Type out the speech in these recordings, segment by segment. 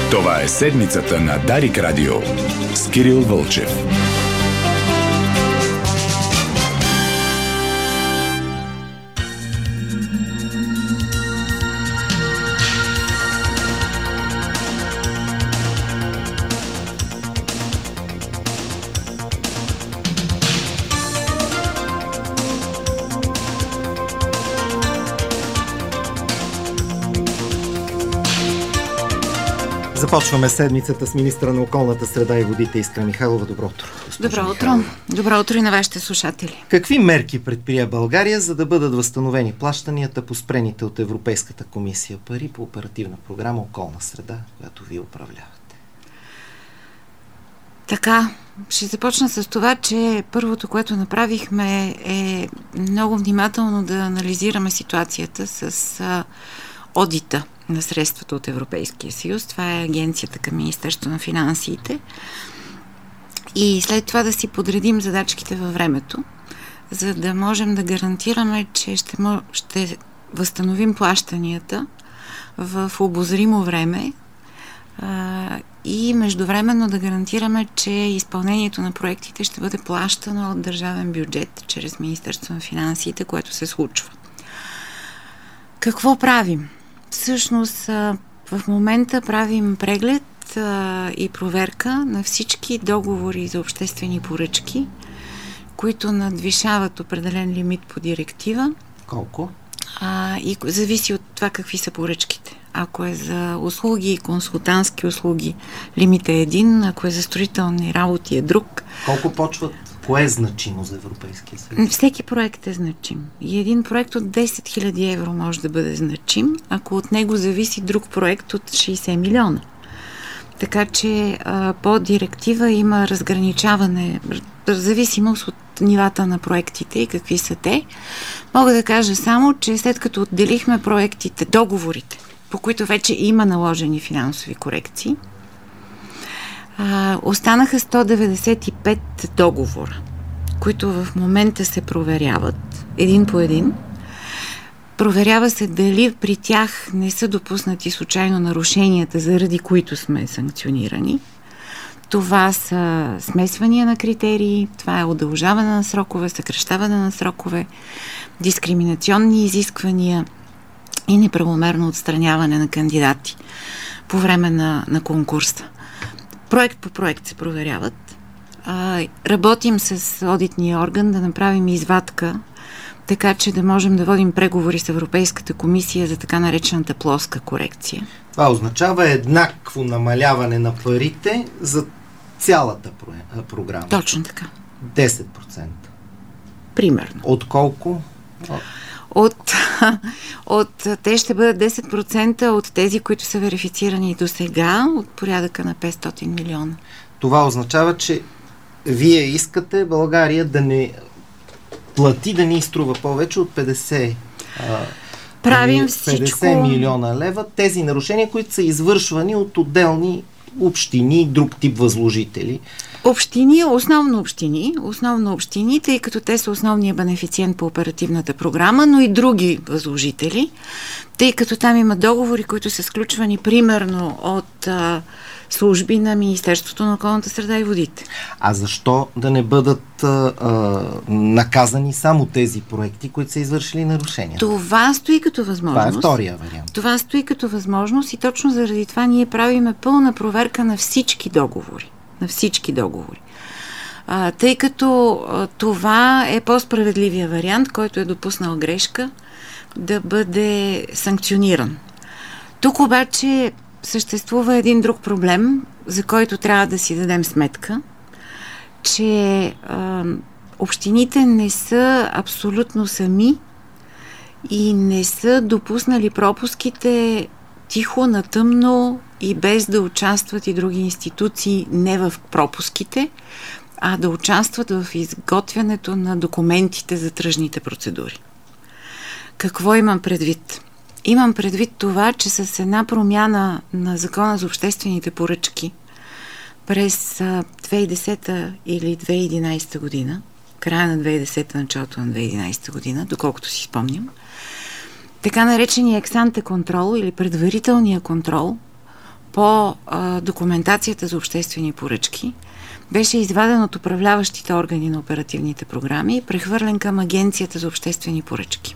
Това е седмицата на Дарик Радио с Кирил Вълчев. Започваме седмицата с министъра на околната среда и водите Искра Михайлова. Добро утро. Добро утро. Добро утро и на вашите слушатели. Какви мерки предприе България, за да бъдат възстановени плащанията по спрените от Европейската комисия пари по оперативна програма Околна среда, която вие управлявате? Така, ще започна с това, че първото, което направихме е много внимателно да анализираме ситуацията с одита на средствата от Европейския съюз. Това е агенцията към Министерството на финансите. И след това да си подредим задачките във времето, за да можем да гарантираме, че ще възстановим плащанията в обозримо време и междувременно да гарантираме, че изпълнението на проектите ще бъде плащано от държавен бюджет чрез Министерството на финансите, което се случва. Какво правим? Всъщност, в момента правим преглед и проверка на всички договори за обществени поръчки, които надвишават определен лимит по директива. Колко? И зависи от това какви са поръчките. Ако е за услуги и консултантски услуги, лимит е един, ако е за строителни работи е друг. Колко почват? Кое е значимо за Европейския съюз? Всеки проект е значим. И един проект от 10 000 евро може да бъде значим, ако от него зависи друг проект от 60 милиона. Така че по директива има разграничаване, зависимост от нивата на проектите и какви са те. Мога да кажа само, че след като отделихме проектите, договорите, по които вече има наложени финансови корекции, останаха 195 договора, които в момента се проверяват един по един. Проверява се дали при тях не са допуснати случайно нарушенията, заради които сме санкционирани. Това са смесвания на критерии, това е удължаване на срокове, съкращаване на срокове, дискриминационни изисквания и неправомерно отстраняване на кандидати по време на конкурса. Проект по проект се проверяват. Работим с одитния орган да направим извадка, така че да можем да водим преговори с Европейската комисия за така наречената плоска корекция. Това означава еднакво намаляване на парите за цялата програма. Точно така. 10%. Примерно. От колко? Те ще бъдат 10% от тези, които са верифицирани до сега, от порядъка на 500 милиона. Това означава, че вие искате България да не плати, да ни изтрува повече от 50 милиона лева тези нарушения, които са извършвани от отделни общини и друг тип възложители. Основно общини, тъй като те са основният бенефициент по оперативната програма, но и други възложители, тъй като там има договори, които са сключвани примерно от служби на Министерството на околната среда и водите. А защо да не бъдат наказани само тези проекти, които са извършили нарушения? Това стои като възможност. Това е втория вариант. Това стои като възможност и точно заради това ние правиме пълна проверка на всички договори. Тъй като това е по-справедливия вариант, който е допуснал грешка, да бъде санкциониран. Тук обаче съществува един друг проблем, за който трябва да си дадем сметка, че общините не са абсолютно сами и не са допуснали пропуските тихо, на тъмно и без да участват и други институции не в пропуските, а да участват в изготвянето на документите за тръжните процедури. Какво имам предвид? Имам предвид това, че с една промяна на Закона за обществените поръчки през 2010 или 2011 година, края на 2010, началото на 2011 година, доколкото си спомням, така наречения екс-анте контрол или предварителния контрол по документацията за обществени поръчки беше изваден от управляващите органи на оперативните програми и прехвърлен към Агенцията за обществени поръчки.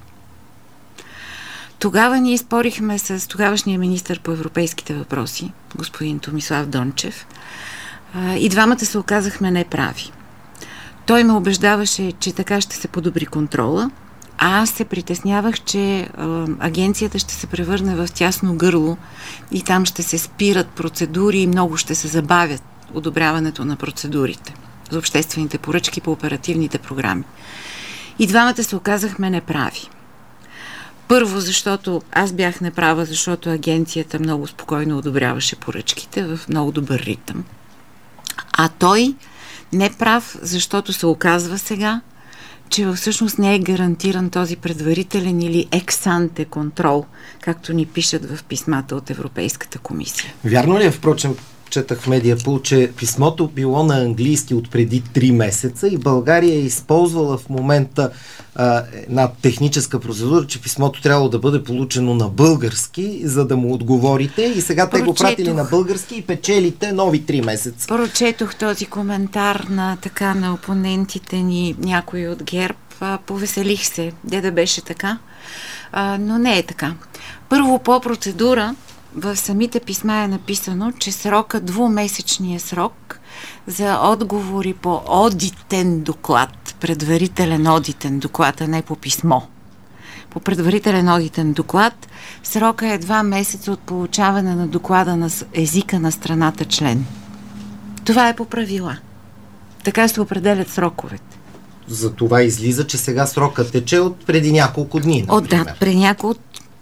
Тогава ние спорихме с тогавашния министър по европейските въпроси, господин Томислав Дончев, и двамата се оказахме неправи. Той ме убеждаваше, че така ще се подобри контрола, а аз се притеснявах, че агенцията ще се превърне в тясно гърло и там ще се спират процедури и много ще се забавят одобряването на процедурите за обществените поръчки по оперативните програми. И двамата се оказахме неправи. Първо, защото аз бях неправа, защото агенцията много спокойно одобряваше поръчките в много добър ритъм. А той не прав, защото се оказва сега, че всъщност не е гарантиран този предварителен или екс-анте контрол, както ни пишат в писмата от Европейската комисия. Вярно ли е, впрочем, четах в Медиапул, че писмото било на английски от преди 3 месеца и България е използвала в момента една техническа процедура, че писмото трябвало да бъде получено на български, за да му отговорите, и сега те го пратили на български и печелите нови 3 месеца. Прочетох този коментар на опонентите ни, някои от ГЕРБ. Повеселих се, да беше така, но не е така. Първо, по процедура в самите писма е написано, че двумесечния срок за отговори по одитен доклад, предварителен одитен доклад, а не по писмо. По предварителен одитен доклад срока е 2 месеца от получаване на доклада на езика на страната член. Това е по правила. Така се определят сроковете. За това излиза, че сега срокът тече от преди няколко дни, например. От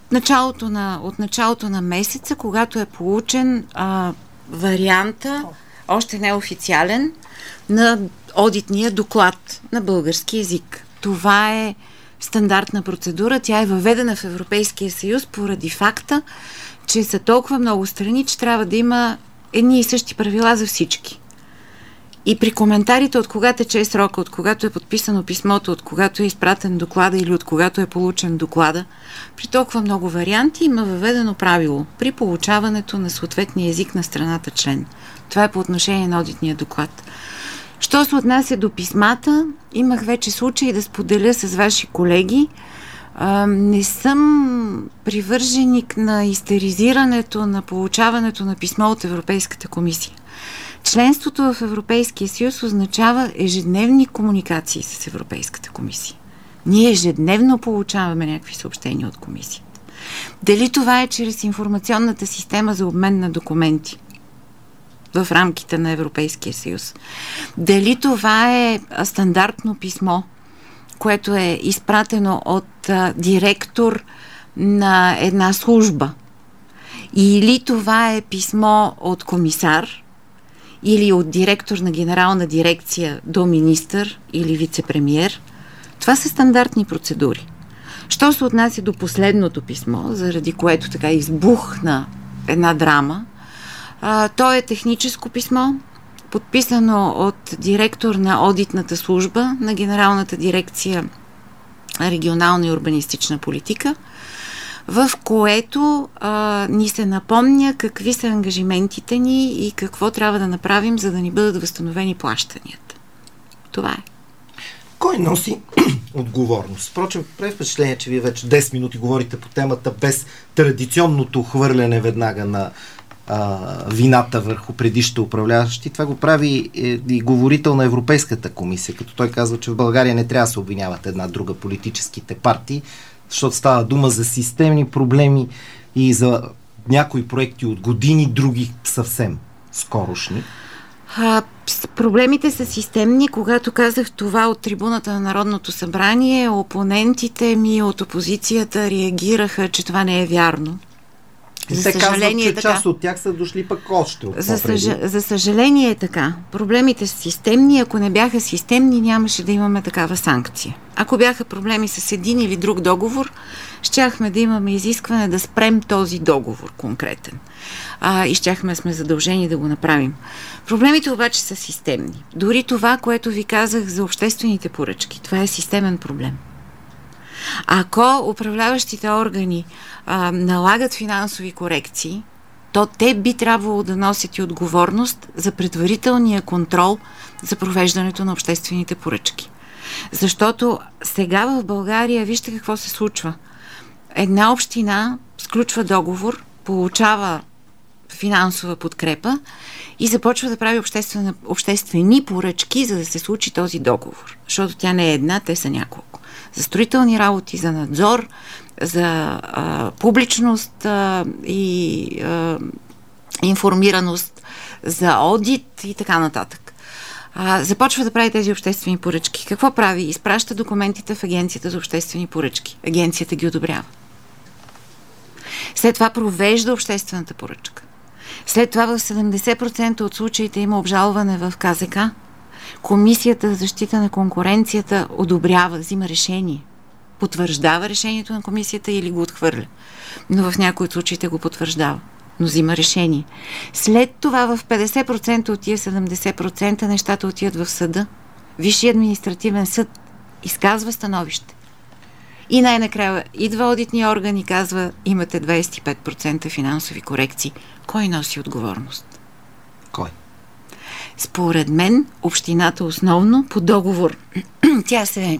началото на месеца, когато е получен варианта, още неофициален, на одитния доклад на български език. Това е стандартна процедура. Тя е въведена в Европейския съюз поради факта, че са толкова много страни, че трябва да има едни и същи правила за всички. И при коментарите от кога тече срока, от когато е подписано писмото, от когато е изпратен доклада или от когато е получен доклада, при толкова много варианти има въведено правило при получаването на съответния език на страната член. Това е по отношение на одитния доклад. Що се отнася до писмата, имах вече случай да споделя с ваши колеги. Не съм привърженик на истеризирането на получаването на писмо от Европейската комисия. Членството в Европейския съюз означава ежедневни комуникации с Европейската комисия. Ние ежедневно получаваме някакви съобщения от комисията. Дали това е чрез информационната система за обмен на документи в рамките на Европейския съюз? Дали това е стандартно писмо, което е изпратено от директор на една служба? Или това е писмо от комисар, или от директор на генерална дирекция до министър или вице-премиер? Това са стандартни процедури. Що се отнася до последното писмо, заради което така избухна една драма, то е техническо писмо, подписано от директор на одитната служба на Генералната дирекция регионална и урбанистична политика, в което ни се напомня какви са ангажиментите ни и какво трябва да направим, за да ни бъдат възстановени плащанията. Това е. Кой носи отговорност? Впрочем, прави впечатление, че вие вече 10 минути говорите по темата без традиционното хвърляне веднага на вината върху предишните управляващи. Това го прави и говорител на Европейската комисия, като той казва, че в България не трябва да се обвиняват една друга политическите партии, защото става дума за системни проблеми и за някои проекти от години, други съвсем скорошни. Проблемите са системни. Когато казах това от трибуната на Народното събрание, опонентите ми от опозицията реагираха, че това не е вярно. Те казват, че част от тях са дошли пък още от за съжаление е така. Проблемите са системни. Ако не бяха системни, нямаше да имаме такава санкция. Ако бяха проблеми с един или друг договор, щяхме да имаме изискване да спрем този договор конкретен. И щяхме сме задължени да го направим. Проблемите обаче са системни. Дори това, което ви казах за обществените поръчки, това е системен проблем. Ако управляващите органи налагат финансови корекции то те би трябвало да носят и отговорност за предварителния контрол за провеждането на обществените поръчки. Защото сега в България, вижте какво се случва. Една община сключва договор, получава финансова подкрепа и започва да прави обществени поръчки, за да се случи този договор. Защото тя не е една, те са няколко. За строителни работи, за надзор, за публичност и информираност, за одит и така нататък. Започва да прави тези обществени поръчки. Какво прави? Изпраща документите в Агенцията за обществени поръчки. Агенцията ги одобрява. След това провежда обществената поръчка. След това в 70% от случаите има обжалване в КЗК. Комисията за защита на конкуренцията одобрява, взима решение. Потвърждава решението на комисията или го отхвърля. Но в някои от случаите го потвърждава. Но взима решение. След това в 50% от тия 70% нещата отиват в съда. Висши административен съд изказва становище. И най-накрая идва одитния орган и казва, имате 25% финансови корекции. Кой носи отговорност? Кой? Според мен, общината основно по договор. Тя се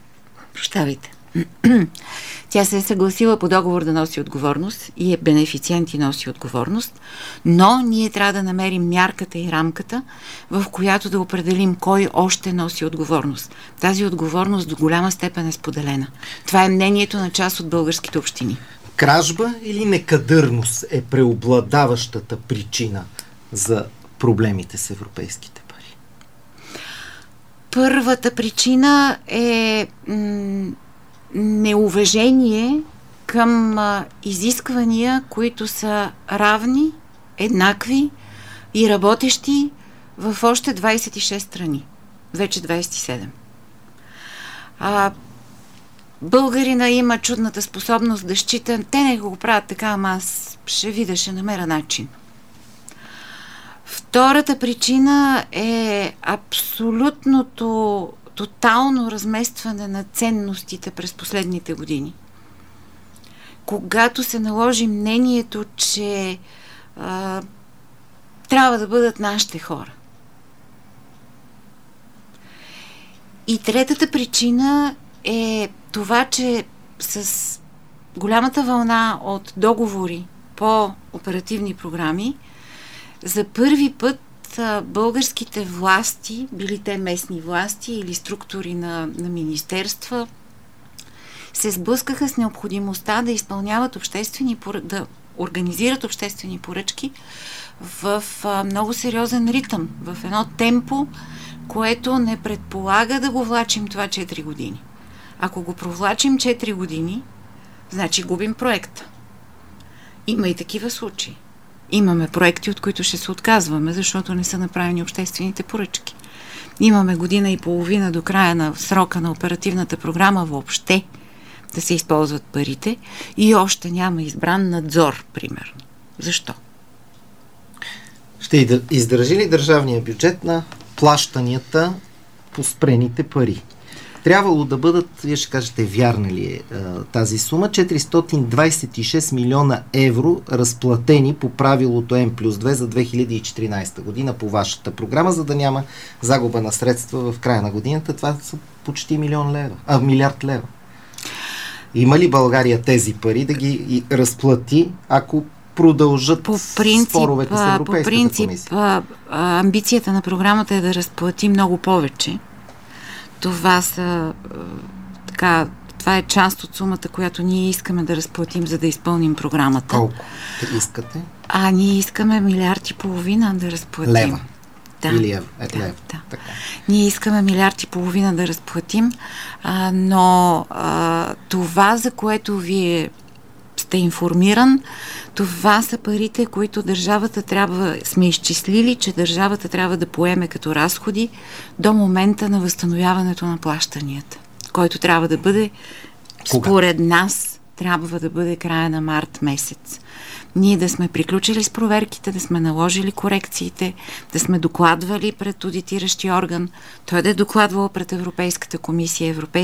е съгласила по договор да носи отговорност и е бенефициент и носи отговорност, но ние трябва да намерим мярката и рамката, в която да определим кой още носи отговорност. Тази отговорност до голяма степен е споделена. Това е мнението на част от българските общини. Кражба или некадърност е преобладаващата причина за проблемите с европейските пари? Първата причина е неуважение към изисквания, които са равни, еднакви и работещи в още 26 страни. Вече 27. Българина има чудната способност да счита. Те не го правят така, ама аз ще видя, ще намеря начин. Втората причина е абсолютното тотално разместване на ценностите през последните години. Когато се наложи мнението, че трябва да бъдат нашите хора. И третата причина е това, че с голямата вълна от договори по оперативни програми за първи път българските власти, били те местни власти или структури на министерства, се сблъскаха с необходимостта да изпълняват да организират обществени поръчки в много сериозен ритъм, в едно темпо, което не предполага да го влачим това 4 години. Ако го провлачим 4 години, значи губим проекта. Има и такива случаи. Имаме проекти, от които ще се отказваме, защото не са направени обществените поръчки. Имаме година и половина до края на срока на оперативната програма въобще да се използват парите и още няма избран надзор, примерно. Защо? Ще издържи ли държавния бюджет на плащанията по спрените пари? Трябвало да бъдат, вие ще кажете, вярна ли е тази сума, 426 милиона евро разплатени по правилото М+2 за 2014 година по вашата програма, за да няма загуба на средства в края на годината. Това са почти милиард лева. Има ли България тези пари да ги разплати, ако продължат споровете с Европейската комисия? Амбицията на програмата е да разплати много повече. Това е част от сумата, която ние искаме да разплатим, за да изпълним програмата. Колко искате? Ние искаме 1,5 милиарда да разплатим. Лева? Да. Или евро? Да. Така. Ние искаме 1,5 милиарда да разплатим, но това, за което вие сте информиран, това са парите, които сме изчислили, че държавата трябва да поеме като разходи до момента на възстановяването на плащанията, който трябва да бъде, според нас, трябва да бъде края на март месец. Ние да сме приключили с проверките, да сме наложили корекциите, да сме докладвали пред одитиращия орган, той да е докладвал пред Европейската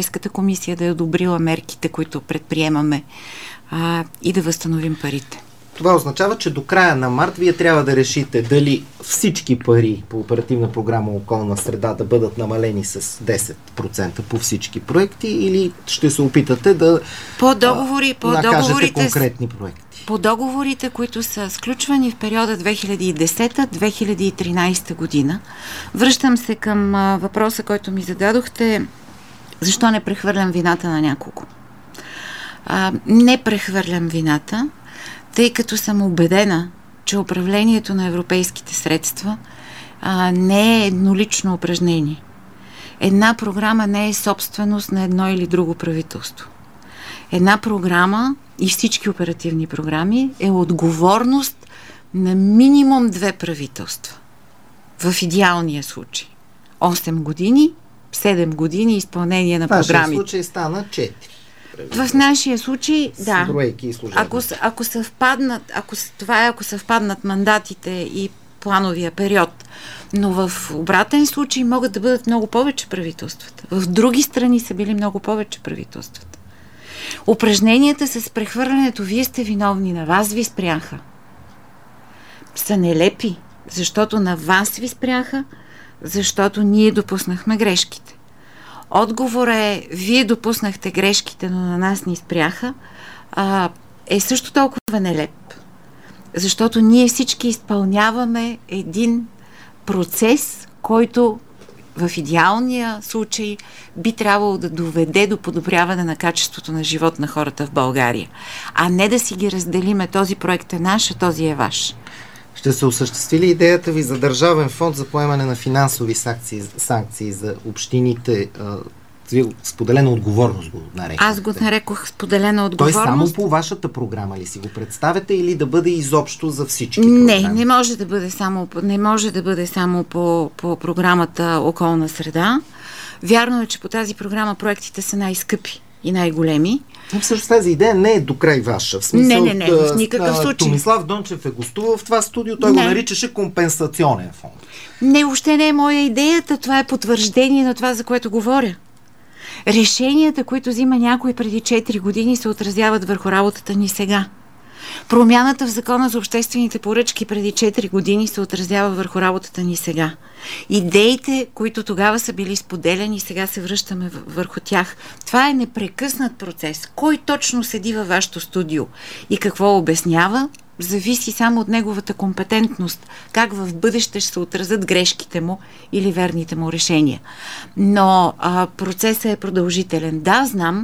комисия да е одобрила мерките, които предприемаме, и да възстановим парите. Това означава, че до края на март вие трябва да решите дали всички пари по оперативна програма Околна среда да бъдат намалени с 10% по всички проекти, или ще се опитате да накажете конкретни проекти. По договорите, които са сключвани в периода 2010-2013 година, връщам се към въпроса, който ми зададохте, защо не прехвърлям вината на някого. Не прехвърлям вината, тъй като съм убедена, че управлението на европейските средства не е еднолично упражнение. Една програма не е собственост на едно или друго правителство. Една програма и всички оперативни програми е отговорност на минимум 2 правителства. В идеалния случай. 8 години, 7 години изпълнение на програмите. В нашия случай стана 4. В нашия случай, да. Ако съвпаднат мандатите и плановия период. Но в обратен случай могат да бъдат много повече правителствата. В други страни са били много повече правителствата. Упражненията с прехвърлянето, вие сте виновни, на вас ви спряха, са нелепи, защото на вас ви спряха, защото ние допуснахме грешките. Отговорът е, вие допуснахте грешките, но на нас ни спряха, е също толкова нелеп. Защото ние всички изпълняваме един процес, който в идеалния случай би трябвало да доведе до подобряване на качеството на живот на хората в България. А не да си ги разделиме, този проект е наш, а този е ваш. Ще се осъществи ли идеята ви за държавен фонд за поемане на финансови санкции за общините? Споделена отговорност го нарекохте. Аз го нарекох споделена отговорност. Той само по вашата програма ли си го представяте, или да бъде изобщо за всички програми? Не може да бъде само по програмата Околна среда. Вярно е, че по тази програма проектите са най-скъпи и най-големи. Всъщност тази идея не е до край ваша. В смисъл, не, в никакъв случай. Томислав Дончев е гостувал в това студио, той го наричаше компенсационен фонд. Не, въобще не е моя идеята, това е потвърждение на това, за което говоря. Решенията, които взима някой преди 4 години, се отразяват върху работата ни сега. Промяната в Закона за обществените поръчки преди 4 години се отразява върху работата ни сега. Идеите, които тогава са били споделяни, сега се връщаме върху тях. Това е непрекъснат процес. Кой точно седи във вашето студио и какво обяснява, зависи само от неговата компетентност, как в бъдеще ще се отразят грешките му или верните му решения. Но процесът е продължителен. Да, знам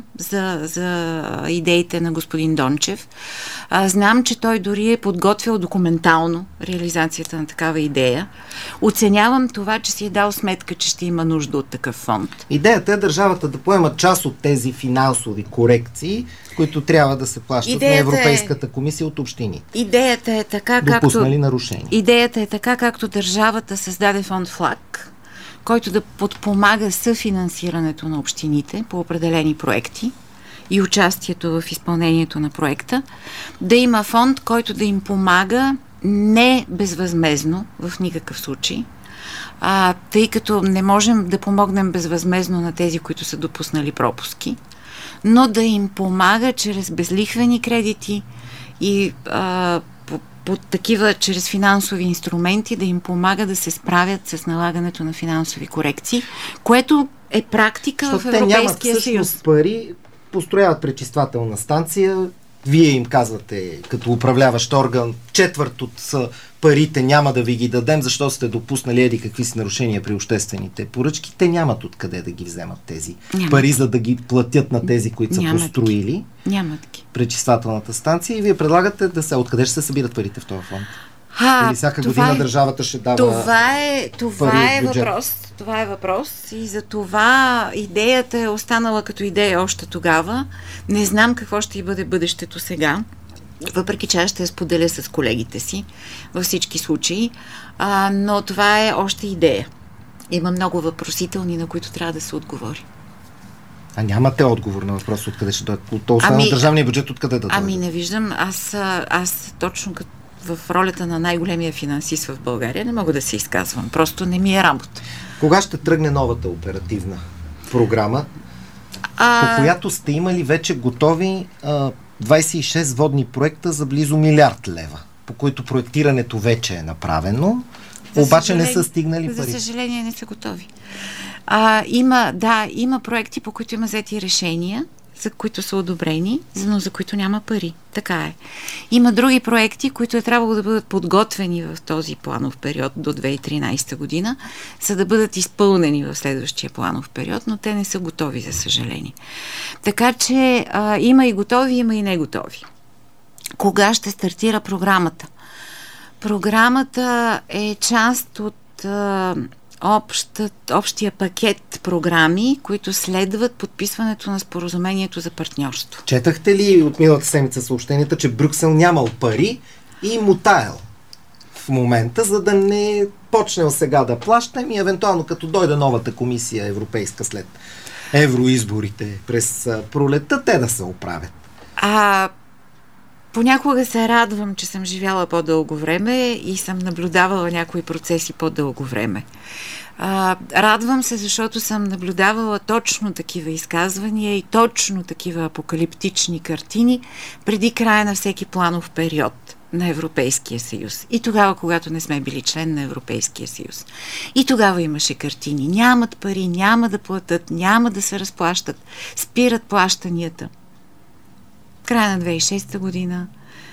за идеите на господин Дончев. Знам, че той дори е подготвил документално реализацията на такава идея. Оценявам това, че си е дал сметка, че ще има нужда от такъв фонд. Идеята е държавата да поема част от тези финансови корекции, които трябва да се плащат на Европейската комисия от общините. Идеята е така, допуснали нарушения. Идеята е така, както държавата създаде фонд ФЛАГ, който да подпомага съфинансирането на общините по определени проекти и участието в изпълнението на проекта, да има фонд, който да им помага не безвъзмезно в никакъв случай, тъй като не можем да помогнем безвъзмезно на тези, които са допуснали пропуски, но да им помага чрез безлихвени кредити и по такива, чрез финансови инструменти, да им помага да се справят с налагането на финансови корекции, което е практика в Европейския съюз. Пари, построяват пречиствателна станция, вие им казвате, като управляващ орган, 1/4 от парите няма да ви ги дадем, защото сте допуснали какви си нарушения при обществените поръчки. Те нямат откъде да ги вземат тези пари, за да ги платят на тези, които са построили пречиствателната станция, и вие предлагате откъде ще се събират парите в този фонд? Или всяка година държавата ще дава това е въпрос и за това идеята е останала като идея още тогава. Не знам какво ще бъде бъдещето сега, въпреки че аз ще я споделя с колегите си във всички случаи, но това е още идея. Има много въпросителни, на които трябва да се отговори. А нямате отговор на въпрос откъде ще дойде? От държавния бюджет откъде да дойде? Не виждам. Аз точно като в ролята на най-големия финансист в България не мога да се изказвам. Просто не ми е работа. Кога ще тръгне новата оперативна програма, по която сте имали вече готови 26 водни проекта за близо 1 милиард лева, по които проектирането вече е направено, обаче не са стигнали пари. За съжаление не са готови. Има проекти, по които има взети решения, за които са одобрени, но за които няма пари. Така е. Има други проекти, които е трябвало да бъдат подготвени в този планов период до 2013 година, за да бъдат изпълнени в следващия планов период, но те не са готови, за съжаление. Така че има и готови, има и неготови. Кога ще стартира програмата? Програмата е част от общия пакет програми, които следват подписването на споразумението за партньорство. Четахте ли от миналата седмица съобщенията, че Брюксел нямал пари и мутаял в момента, за да не почнел сега да плаща и евентуално като дойде новата комисия европейска след евроизборите през пролетта, те да се оправят? Понякога се радвам, че съм живяла по-дълго време и съм наблюдавала някои процеси по-дълго време. Радвам се, защото съм наблюдавала точно такива изказвания и точно такива апокалиптични картини преди края на всеки планов период на Европейския съюз. И тогава, когато не сме били член на Европейския съюз. И тогава имаше картини. Нямат пари, няма да платят, няма да се разплащат, спират плащанията. Края на 2006 година,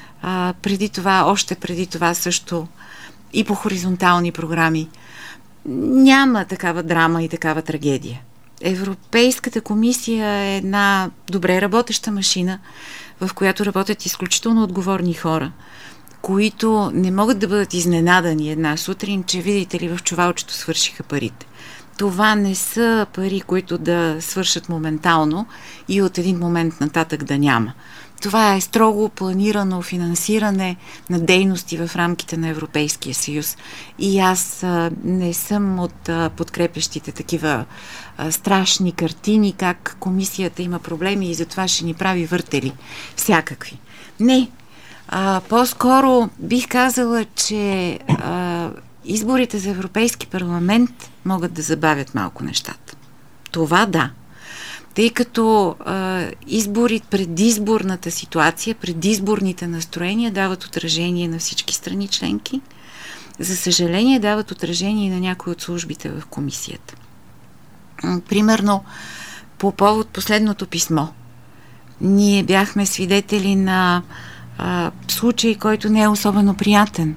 още преди това също и по хоризонтални програми. Няма такава драма и такава трагедия. Европейската комисия е една добре работеща машина, в която работят изключително отговорни хора, които не могат да бъдат изненадани една сутрин, че видите ли в чувалчето свършиха парите. Това не са пари, които да свършат моментално и от един момент нататък да няма. Това е строго планирано финансиране на дейности в рамките на Европейския съюз. И аз не съм от подкрепящите такива страшни картини, как комисията има проблеми и затова ще ни прави въртели всякакви. Не. По-скоро бих казала, че изборите за Европейски парламент могат да забавят малко нещата. Това да. Тъй като предизборната ситуация, предизборните настроения дават отражение на всички страни членки. За съжаление дават отражение и на някои от службите в комисията. Примерно, по повод последното писмо, ние бяхме свидетели на случай, който не е особено приятен.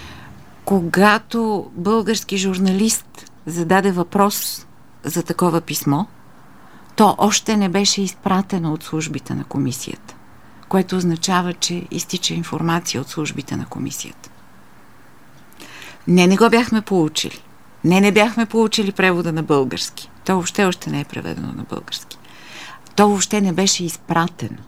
Когато български журналист зададе въпрос за такова писмо, то още не беше изпратено от службите на комисията, което означава, че изтича информация от службите на комисията. Не го бяхме получили. Не бяхме получили превода на български. То въобще още не е преведено на български. То въобще не беше изпратено.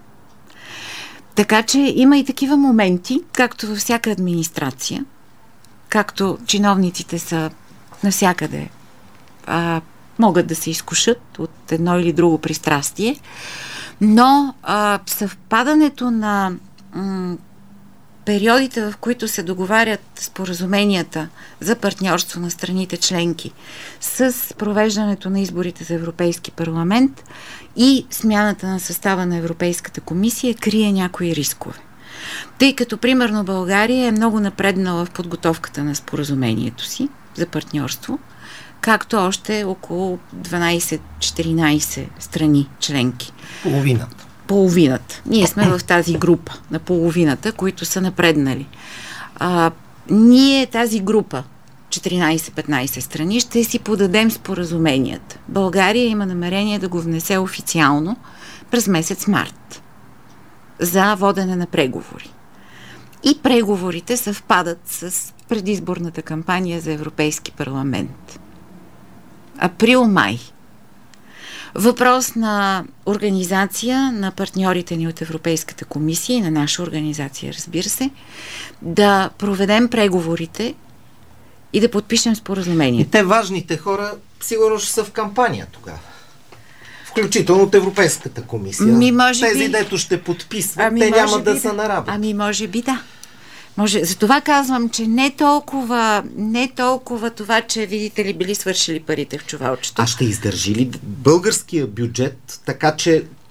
Така че има и такива моменти, както във всяка администрация, както чиновниците са навсякъде, могат да се изкушат от едно или друго пристрастие, но съвпадането на периодите, в които се договарят споразуменията за партньорство на страните членки с провеждането на изборите за Европейски парламент и смяната на състава на Европейската комисия крие някои рискове. Тъй като, примерно, България е много напреднала в подготовката на споразумението си за партньорство, както още около 12-14 страни членки. Половината. Ние сме в тази група на половината, които са напреднали. Ние тази група, 14-15 страни, ще си подадем споразуменията. България има намерение да го внесе официално през месец март за водене на преговори. И преговорите съвпадат с предизборната кампания за Европейски парламент. Април-май. Въпрос на организация на партньорите ни от Европейската комисия и на наша организация, разбира се, да проведем преговорите и да подпишем споразумението. И те важните хора сигурно ще са в кампания тогава. Включително от Европейската комисия. Тези, дето ще подписват, те няма да са на работа. Може би да. Затова казвам, че не толкова това, че видите ли били свършили парите в чувалчето. А ще издържи ли българския бюджет, така че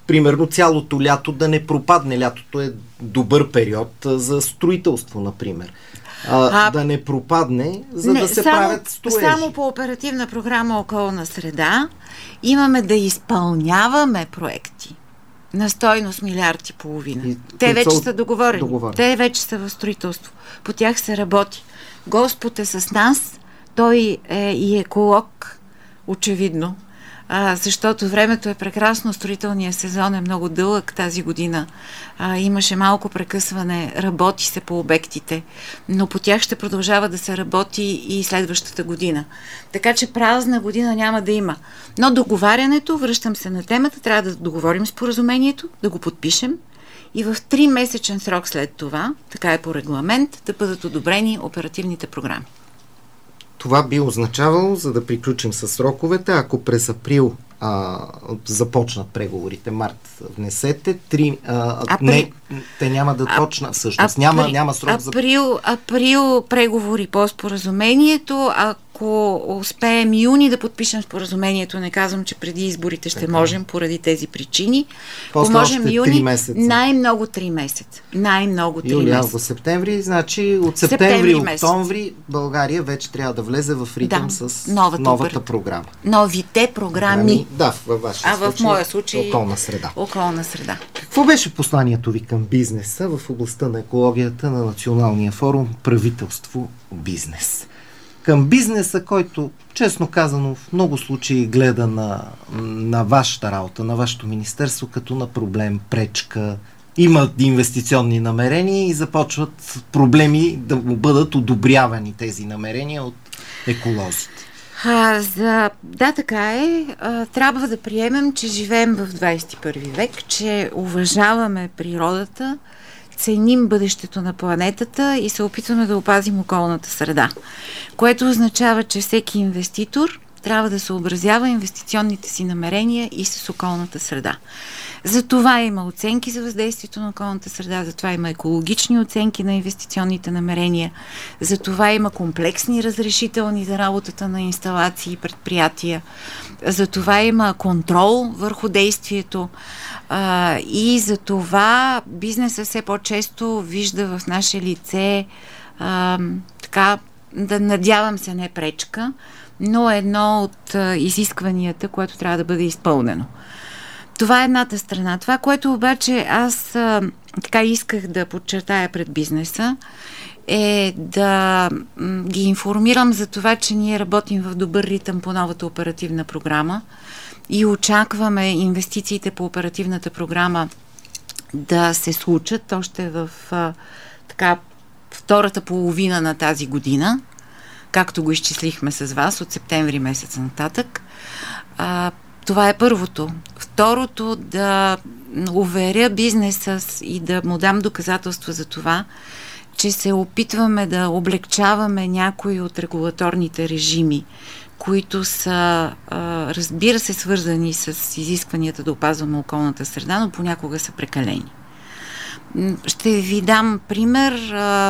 примерно цялото лято да не пропадне. Лятото е добър период за строителство, например. Да не пропадне, за да се правят строежи. Само по оперативна програма Околна среда имаме да изпълняваме проекти на стойност 1,5 милиарда. Те вече са договорени. Те вече са в строителство. По тях се работи. Господ е с нас. Той е и еколог, очевидно. Защото времето е прекрасно, строителният сезон е много дълъг тази година. Имаше малко прекъсване, работи се по обектите, но по тях ще продължава да се работи и следващата година. Така че празна година няма да има. Но договарянето, връщам се на темата, трябва да договорим споразумението, да го подпишем и в 3-месечен срок след това, така е по регламент, да бъдат одобрени оперативните програми. Това би означавало, за да приключим с сроковете, ако през април започнат преговорите, март внесете, те няма да почнат всъщност. Няма срок за... Април преговори по споразумението, ако успеем юни да подпишем споразумението, не казвам, че преди изборите ще можем поради тези причини. После можем още юни, 3 месеца. Най-много 3 месеца. Най-много 3 месеца. Юли, август, септември, значи от септември, октомври България вече трябва да влезе в ритъм с новата програма. Новите програми. Да, във вашия случай. В моя случай Околна среда. Какво беше посланието ви към бизнеса в областта на екологията на Националния форум Правителство бизнес? Към бизнеса, който, честно казано, в много случаи гледа на вашата работа, на вашето министерство, като на проблем, пречка, имат инвестиционни намерения и започват проблеми да му бъдат одобрявани тези намерения от еколозите. Да, така е. Трябва да приемем, че живеем в 21 век, че уважаваме природата, ценим бъдещето на планетата и се опитваме да опазим околната среда. Което означава, че всеки инвеститор трябва да съобразява инвестиционните си намерения и с околната среда. За това има оценки за въздействието на околната среда, за това има екологични оценки на инвестиционните намерения, за това има комплексни разрешителни за работата на инсталации и предприятия, за това има контрол върху действието и за това бизнесът все по-често вижда в наше лице така, да надявам се не пречка, но едно от изискванията, което трябва да бъде изпълнено. Това е едната страна. Това, което обаче аз така исках да подчертая пред бизнеса, е да ги информирам за това, че ние работим в добър ритъм по новата оперативна програма и очакваме инвестициите по оперативната програма да се случат още в така втората половина на тази година, както го изчислихме с вас от септември месец нататък. Това е първото. Второто, да уверя бизнеса и да му дам доказателства за това, че се опитваме да облегчаваме някои от регулаторните режими, които са, разбира се, свързани с изискванията да опазваме околната среда, но понякога са прекалени. Ще ви дам пример.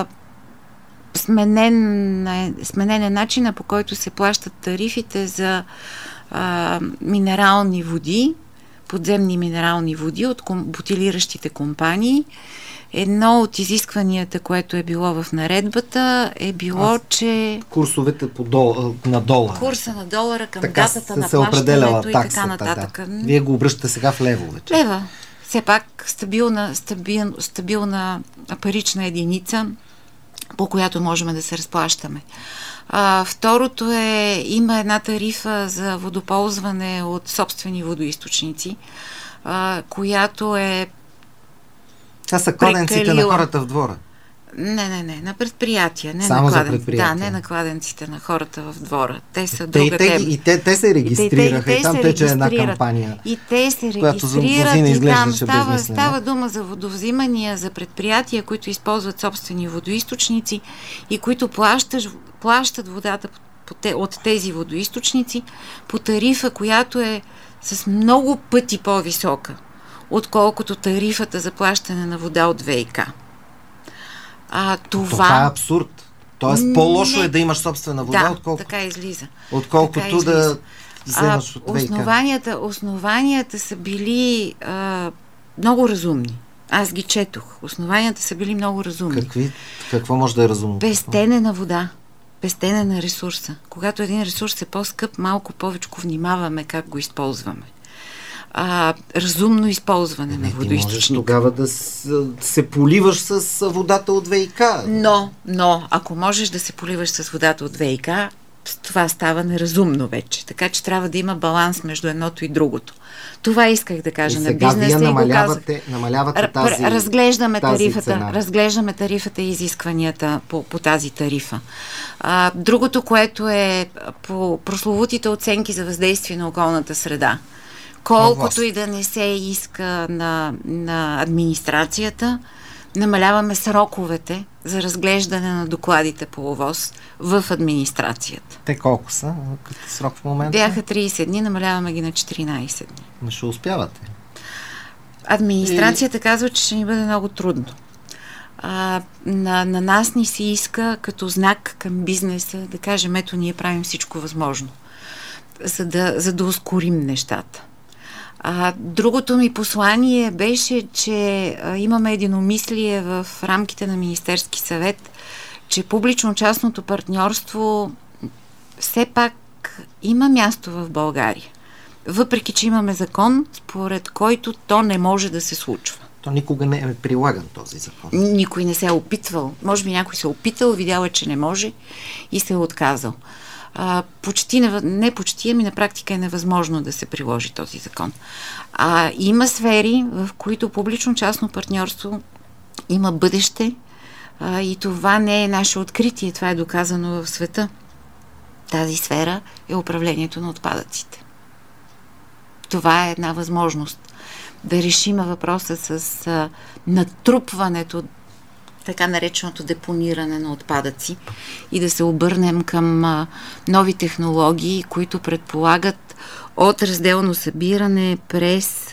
Сменен е начина, по който се плащат тарифите за минерални води, подземни минерални води от бутилиращите компании. Едно от изискванията, което е било в наредбата, е било, че... Курсовете на долара. Курса на долара към така датата на плащането и така нататък. Да. Вие го обръщате сега в левове. Лева. Все пак стабилна парична единица, по която можем да се разплащаме. Второто е, има една тарифа за водоползване от собствени водоизточници, която е това са кладенците на хората в двора. Не, на предприятия. Не само на за предприятия. Да, не на кладенците на хората в двора. Те са друга тема. И те се регистрираха и там тече една кампания. И те се регистрират и там става дума за водовзимания за предприятия, които използват собствени водоизточници и които плащат водата от тези водоизточници по тарифа, която е с много пъти по-висока, отколкото тарифата за плащане на вода от ВиК. Това е абсурд. Тоест по-лошо е да имаш собствена вода, отколкото така излиза. вземаш от ВиК? Основанията са били много разумни. Аз ги четох. Основанията са били много разумни. Какво може да е разумно? Пестене на вода. Пестене на ресурса. Когато един ресурс е по-скъп, малко повече внимаваме как го използваме. Разумно използване на водоизточника. Ти можеш тогава да се поливаш с водата от ВиК. Но, ако можеш да се поливаш с водата от ВиК, това става неразумно вече. Така че трябва да има баланс между едното и другото. Това исках да кажа на бизнеса и го казах. Намалявате тази разглеждаме тарифата и изискванията по тази тарифа. Другото, което е по прословутите оценки за въздействие на околната среда. Колкото и да не се иска на администрацията, намаляваме сроковете за разглеждане на докладите по ОВОС в администрацията. Те колко са като срок в момента? Бяха 30 дни, намаляваме ги на 14 дни. Но ще успявате. Администрацията казва, че ще ни бъде много трудно. На нас ни се иска като знак към бизнеса да кажем, ето ние правим всичко възможно, за да ускорим нещата. Другото ми послание беше, че имаме единомислие в рамките на Министерски съвет, че публично-частното партньорство все пак има място в България. Въпреки че имаме закон, според който то не може да се случва. То никога не е прилаган този закон. Никой не се е опитвал. Може би някой се е опитал, видял е, че не може и се е отказал. На практика е невъзможно да се приложи този закон. Има сфери, в които публично-частно партньорство има бъдеще и това не е наше откритие, това е доказано в света. Тази сфера е управлението на отпадъците. Това е една възможност да решим въпроса с натрупването, така нареченото депониране на отпадъци и да се обърнем към нови технологии, които предполагат от разделно събиране през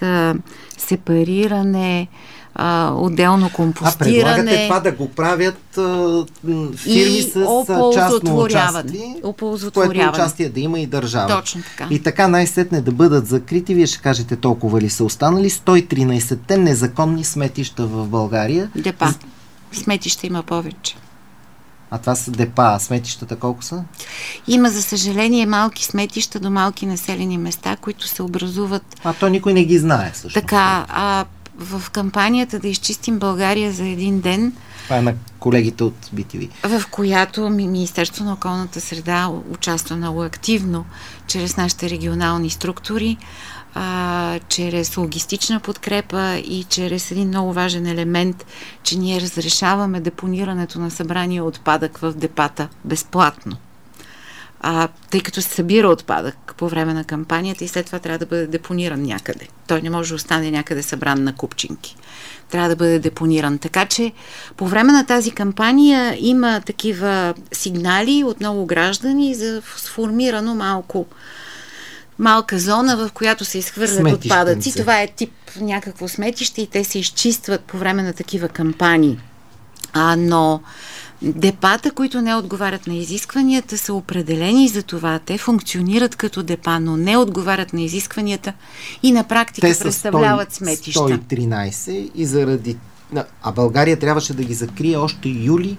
сепариране, отделно компостиране. Предлагате това да го правят фирми с частно участие, в което участие да има и държава. Точно така. И така най-сетне да бъдат закрити, вие ще кажете толкова ли са останали 113-те незаконни сметища в България. Депа. Сметища има повече. А това са депа. Сметищата колко са? Има, за съжаление, малки сметища до малки населени места, които се образуват. То никой не ги знае всъщност. Така, в кампанията да изчистим България за един ден. Това е на колегите от BTV. В която Министерство на околната среда участва много активно чрез нашите регионални структури, чрез логистична подкрепа и чрез един много важен елемент, че ние разрешаваме депонирането на събрания отпадък в депата безплатно. Тъй като се събира отпадък по време на кампанията и след това трябва да бъде депониран някъде. Той не може да остане някъде събран на купчинки. Трябва да бъде депониран. Така че по време на тази кампания има такива сигнали от много граждани за сформирано малка зона, в която се изхвърлят отпадъци. Това е тип някакво сметище и те се изчистват по време на такива кампании. Но депата, които не отговарят на изискванията, са определени за това. Те функционират като депа, но не отговарят на изискванията и на практика представляват сметища. 113 и заради... България трябваше да ги закрие още юли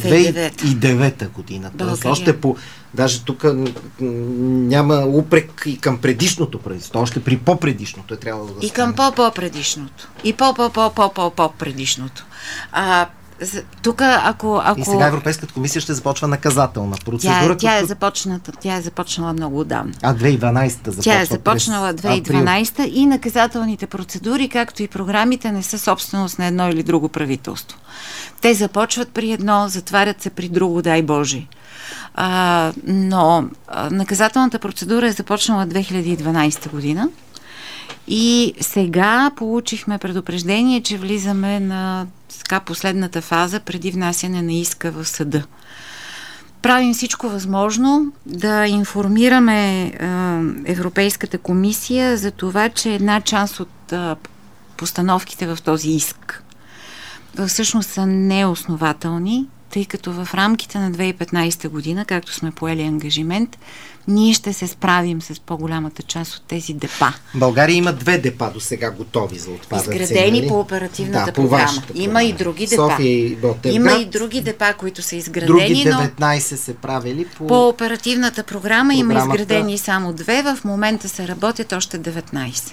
2009 година. Тоест, още даже тук няма упрек и към предишното правителство, още при по-предишното е трябвало да стане. И към по-предишното. И по-предишното. Тук, ако... И сега Европейската комисия ще започва наказателна процедура. Тя е започнала много отдавна. 2012 започва. Тя е започнала 2012 и наказателните процедури, както и програмите, не са собственост на едно или друго правителство. Те започват при едно, затварят се при друго, дай Боже. Но наказателната процедура е започнала 2012 година и сега получихме предупреждение, че влизаме на последната фаза преди внасяне на иска в съда. Правим всичко възможно да информираме Европейската комисия за това, че една част от постановките в този иск всъщност са неоснователни тъй като в рамките на 2015 година, както сме поели ангажимент, ние ще се справим с по-голямата част от тези депа. България има 2 депа до сега готови за отпадъци. Изградени по оперативната програма. Има и други депа. София и Ботевград. Има и други депа, които са изградени, други 19 се правили по оперативната програма. Има изградени само 2. В момента се работят още 19.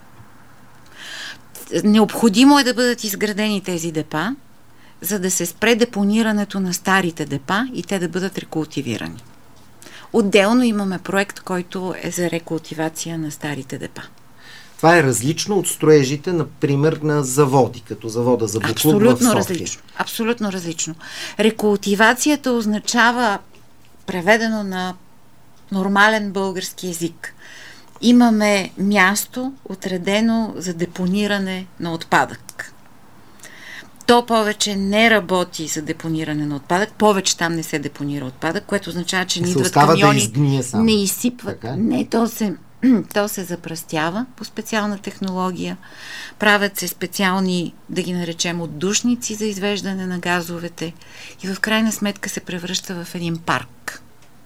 Необходимо е да бъдат изградени тези депа, за да се спре депонирането на старите депа и те да бъдат рекултивирани. Отделно имаме проект, който е за рекултивация на старите депа. Това е различно от строежите, например, на заводи, като завода за буклук в София. Абсолютно различно. Абсолютно различно. Рекултивацията означава, преведено на нормален български език, имаме място, отредено за депониране на отпадък. То повече не работи за депониране на отпадък, повече там не се депонира отпадък, което означава, че не идват камиони, не изсипват. Не, то се запръстява по специална технология. Правят се специални, да ги наречем, отдушници за извеждане на газовете и в крайна сметка се превръща в един парк.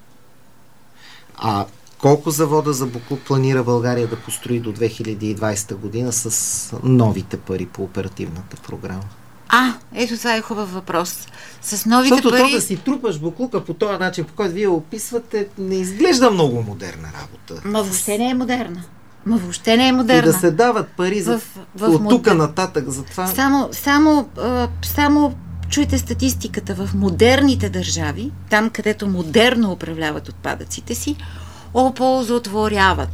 А колко завода за буклук планира България да построи до 2020 година с новите пари по оперативната програма? Ето това е хубав въпрос. С новите Защото пари... то да си трупаш буклука по този начин, по който вие описвате, не изглежда много модерна работа. Въобще не е модерна. И да се дават пари от тук нататък за това. Само чуйте статистиката. В модерните държави, там където модерно управляват отпадъците си, оползотворяват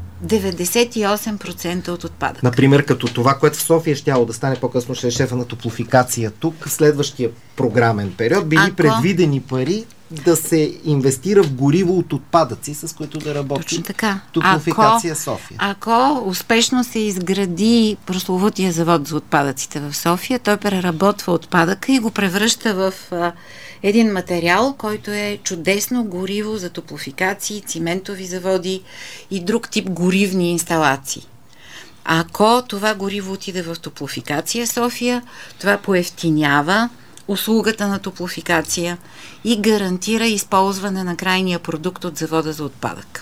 98% от отпадък. Например, като това, което в София щяло да стане по-късно, ще е шефа на топлофикация. Тук в следващия програмен период били предвидени пари да се инвестира в гориво от отпадъци, с които да работи. Точно така. Топлофикация София. Ако успешно се изгради прословутия завод за отпадъците в София, той преработва отпадъка и го превръща в един материал, който е чудесно гориво за топлофикации, циментови заводи и друг тип горивни инсталации. Ако това гориво отиде в топлофикация София, това поевтинява услугата на топлофикация и гарантира използване на крайния продукт от завода за отпадък.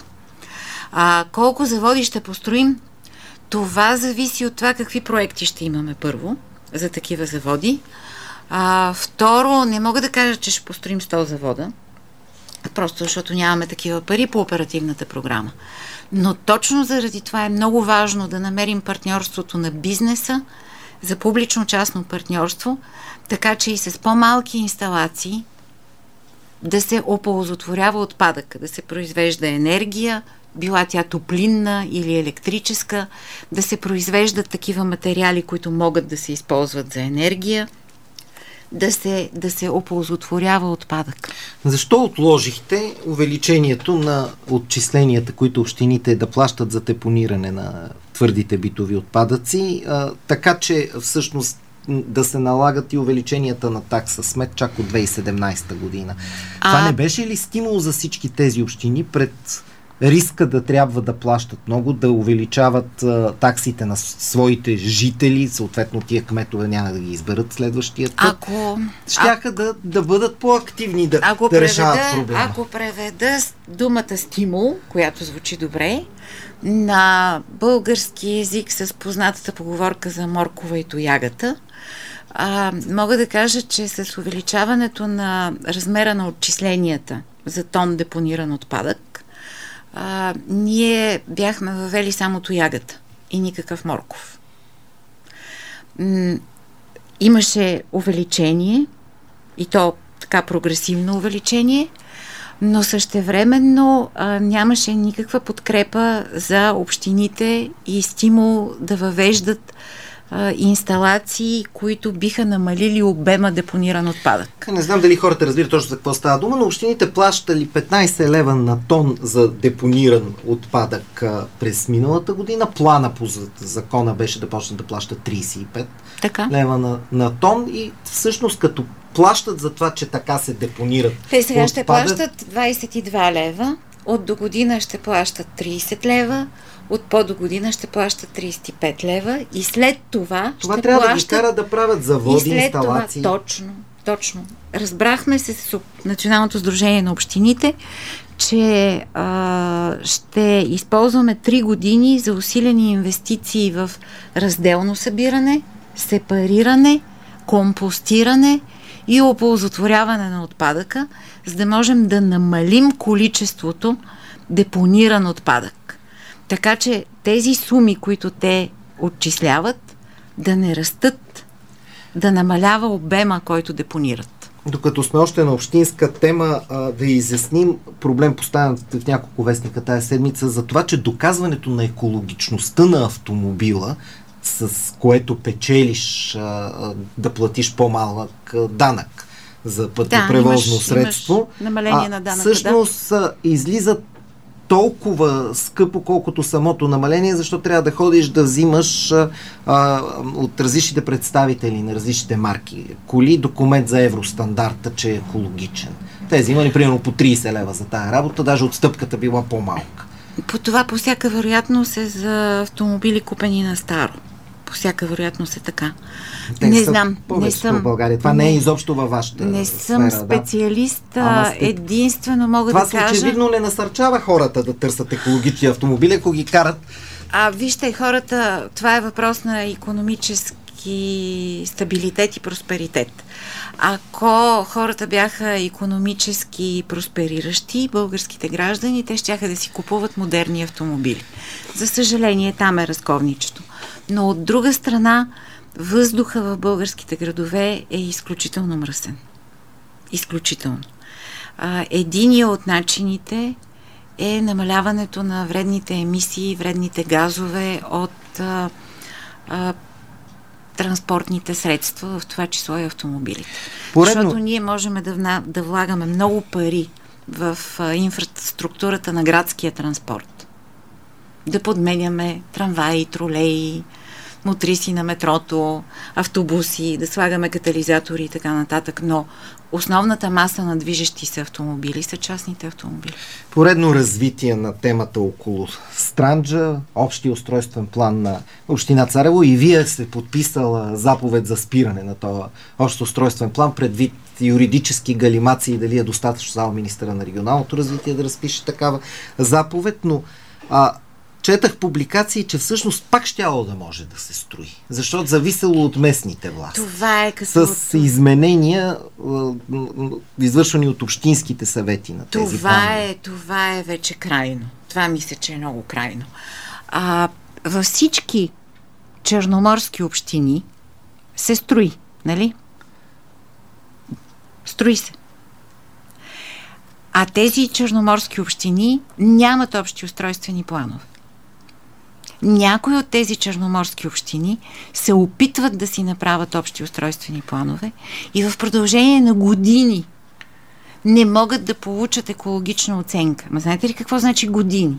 Колко заводи ще построим? Това зависи от това какви проекти ще имаме първо за такива заводи. Второ, не мога да кажа, че ще построим 100 завода, просто защото нямаме такива пари по оперативната програма. Но точно заради това е много важно да намерим партньорството на бизнеса за публично-частно партньорство, така че и с по-малки инсталации да се оползотворява отпадък, да се произвежда енергия, била тя топлинна или електрическа, да се произвеждат такива материали, които могат да се използват за енергия, да се оползотворява отпадък. Защо отложихте увеличението на отчисленията, които общините да плащат за депониране на твърдите битови отпадъци, така че всъщност да се налагат и увеличенията на такса смет чак от 2017 година? Това не беше ли стимул за всички тези общини пред риска да трябва да плащат много, да увеличават таксите на своите жители, съответно тия кметове няма да ги изберат следващия път? Щяха да бъдат по-активни да решават проблема. Ако преведа думата стимул, която звучи добре, на български език с познатата поговорка за моркова и тоягата, мога да кажа, че с увеличаването на размера на отчисленията за тон депониран отпадък, ние бяхме въвели само тоягата и никакъв морков. Имаше увеличение, и то така прогресивно увеличение, но същевременно нямаше никаква подкрепа за общините и стимул да въвеждат инсталации, които биха намалили обема депониран отпадък. Не знам дали хората разбират точно за какво става дума, но общините плащали 15 лева на тон за депониран отпадък през миналата година. Плана по закона беше да почнат да плащат 35 лева на тон и всъщност като плащат за това, че така се депонират. Те сега ще плащат 22 лева, от до година ще плащат 30 лева, от по-до година ще плащат 35 лева и след това ще трябва плащат... да ги кара да правят заводи, инсталации. Това, Точно. Разбрахме се с Националното сдружение на общините, че ще използваме 3 години за усилени инвестиции в разделно събиране, сепариране, компостиране и оползотворяване на отпадъка, за да можем да намалим количеството депониран отпадък. Така че тези суми, които те отчисляват, да не растат, да намалява обема, който депонират. Докато сме още на общинска тема, да изясним проблем, поставен в няколко вестника тая седмица, за това, че доказването на екологичността на автомобила, с което печелиш да платиш по-малък данък за пътно-превозно средство, намаление на данъка, всъщност излиза толкова скъпо, колкото самото намаление, защото трябва да ходиш да взимаш от различните представители на различните марки коли документ за евростандарта, че е екологичен. Те взимали примерно по 30 лева за тая работа, даже отстъпката била по-малка. По това по всяка вероятност е за автомобили купени на старо. По всяка вероятност е така. Не знам. Не съм в България. Това не е изобщо във вашата Не съм сфера, специалист. Единствено мога да кажа... Това очевидно не насърчава хората да търсят екологични автомобили, ако ги карат. Вижте, хората, това е въпрос на икономически стабилитет и просперитет. Ако хората бяха икономически проспериращи, българските граждани, те щяха да си купуват модерни автомобили. За съжаление, там е разковничето. Но от друга страна, въздуха в българските градове е изключително мръсен. Изключително. Единият от начините е намаляването на вредните емисии, вредните газове от транспортните средства, в това число и автомобилите. Защото ние можем да влагаме много пари в инфраструктурата на градския транспорт. Да подменяме трамваи, тролеи, мотриси на метрото, автобуси, да слагаме катализатори и така нататък, но основната маса на движещи се автомобили са частните автомобили. Поредно развитие на темата около Странджа, общия устройствен план на община Царево, и вие сте подписала заповед за спиране на този общ устройствен план, предвид юридически галимации, дали е достатъчно само министъра на регионалното развитие да разпише такава заповед, но четах публикации, че всъщност пак щяло да може да се строи. Защото зависело от местните власти. Това е като... С изменения, извършвани от общинските съвети на тези планове. Това е вече крайно. Това мисля, че е много крайно. Във всички черноморски общини се строи, нали? Строи се. А тези черноморски общини нямат общи устройствени планове. Някои от тези черноморски общини се опитват да си направят общи устройствени планове и в продължение на години не могат да получат екологична оценка. Ма знаете ли какво значи години?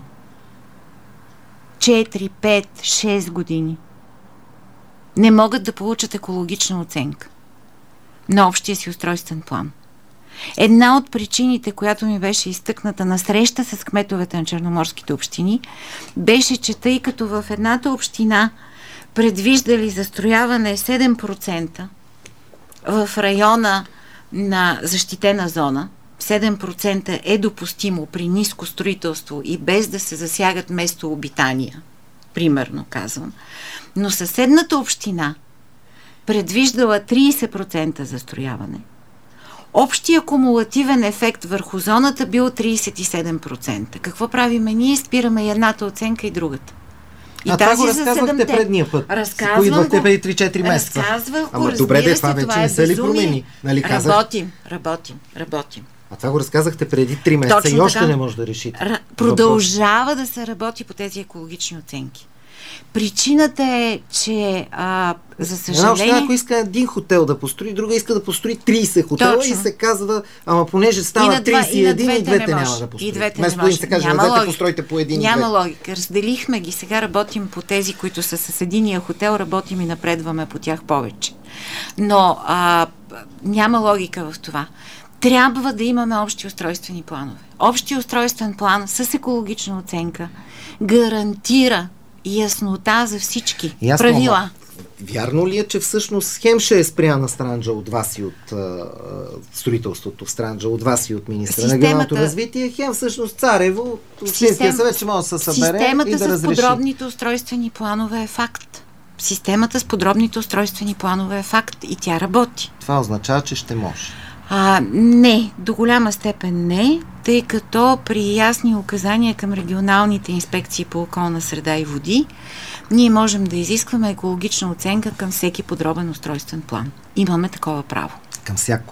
4, 5, 6 години. Не могат да получат екологична оценка на общия си устройствен план. Една от причините, която ми беше изтъкната на среща с кметовете на черноморските общини, беше, че тъй като в едната община предвиждали застрояване 7% в района на защитена зона, 7% е допустимо при ниско строителство и без да се засягат местообитания, примерно казвам, но съседната община предвиждала 30% застрояване. Общия кумулативен ефект върху зоната бил 37%. Какво правиме? Ние спираме и едната оценка и другата. И това го разказвахте предния път. Разказвам го. Преди 3-4 месеца. Разказвах го, добре, това вече не се ли промени? Нали Работим. А това го разказахте преди 3 месеца. Точно и още така. Не може да решите. Продължава да се работи по тези екологични оценки. Причината е, че за съжаление... Ако иска един хотел да построи, друга иска да построи 30 хотела. Точно. И се казва, ама понеже става 31 и двете няма да построи. Вместо да им се каже, двете постройте по един. Няма логика. Разделихме ги. Сега работим по тези, които са с единия хотел, работим и напредваме по тях повече. Но няма логика в това. Трябва да имаме общи устройствени планове. Общия устройствен план с екологична оценка гарантира яснота за всички правила. Вярно ли е, че всъщност хем ще е спряна Странджа от вас и от строителството в Странджа, от вас и от министра на регионалното развитие, хем всъщност Царево, Общинския съвет, че може да се събере и да разреши? Системата с подробните устройствени планове е факт. Системата с подробните устройствени планове е факт и тя работи. Това означава, че ще може. Не, до голяма степен не, тъй като при ясни указания към регионалните инспекции по околна среда и води, ние можем да изискваме екологична оценка към всеки подробен устройствен план. Имаме такова право. Към